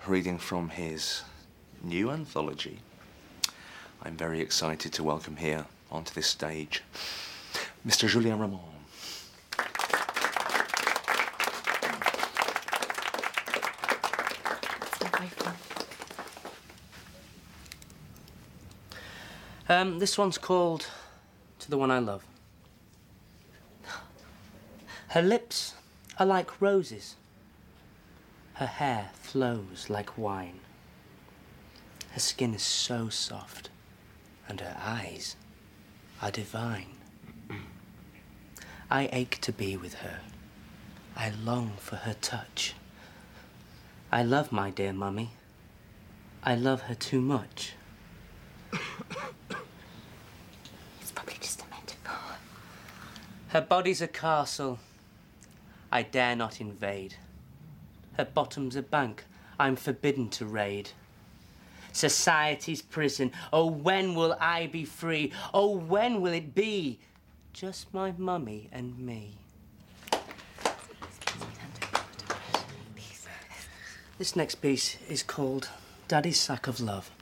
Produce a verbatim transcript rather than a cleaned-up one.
reading from his new anthology. I'm very excited to welcome here onto this stage Mister Julien Ramon. Um, this one's called To the One I Love. Her lips are like roses. Her hair flows like wine. Her skin is so soft, and her eyes are divine. I ache to be with her. I long for her touch. I love my dear mummy. I love her too much. It's probably just a metaphor. Her body's a castle I dare not invade. Her bottom's a bank I'm forbidden to raid. Society's prison, oh, when will I be free? Oh, when will it be just my mummy and me? This next piece is called Daddy's Sack of Love.